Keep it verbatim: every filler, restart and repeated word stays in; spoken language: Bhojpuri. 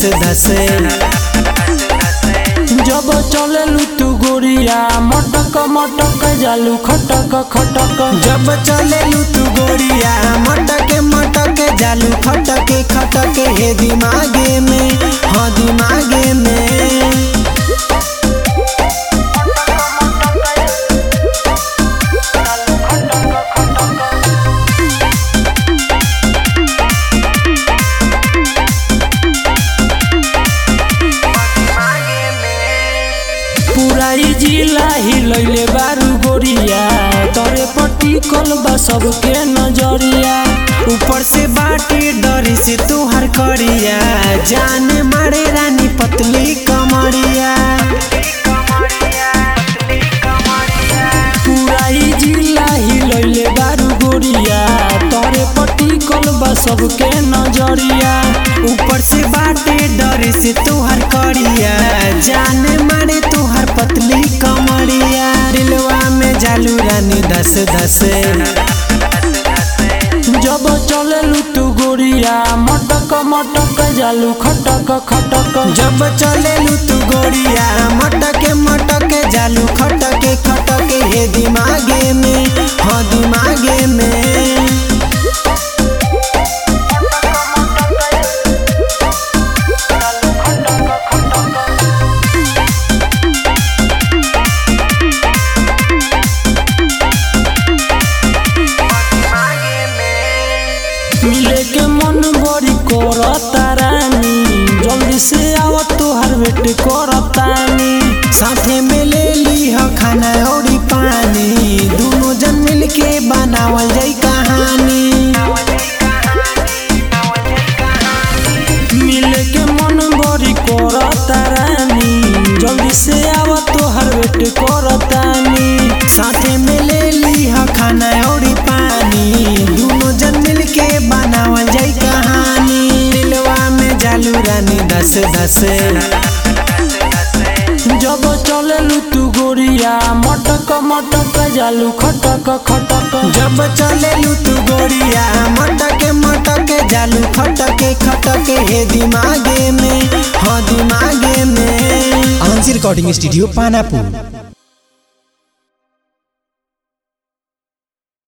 धसे। जब चलेलू तू गोरिया मटक मटक जालू खटक खटक। जब चलेलू तू गोरिया मटक मटक जालू खटक खटक हे दिमागे में, हाँ दिमागे में। पूरा जिला हिलैले बारू गोरिया तोरे पट्टी कलबा सबके नजरिया। ऊपर से बाटे डर से तुहर करिया जान मारे रानी पतली कमरिया। पूरा जिला हिलैले बारू गोरिया तोरे पट्टी कलबा सबके नजरिया। ऊपर से बाटे डर से तुहर करिया जान मारे तुहर पतली कमरिया। दिलवा में जालू रानी धस धसे। जब चलेलू तू गोरिया मटक मटक जालू खटक खटक। जब चलेलू तू गोरिया मटक मटक जालू खटक खटक हे दिमागे में, हाँ दिमागे में। मिले के मन बड़ी करता रानी जल्दी से आओ तोहर वेट करतानी। साथे में ले ली हो खाना और पानी दोनों जन मिल के बनावल जाई कहानी। मिले के मन बड़ी करता रानी जल्दी से आओ तोहर वेट करतानी। साथे में ले ली हो खाना और पानी दोनों जन मिल के बनावल जाई कहानी। दिलवा में जालू रानी धस धसे। जब चलेलू तू गोरिया मटक मटक जालू खटक खटक। जब चलेलू तू गोरिया मटक मटक जालू खटक खटक हे दिमागे में, हाँ दिमागे में। आंजी रिकॉर्डिंग स्टूडियो पानापुर।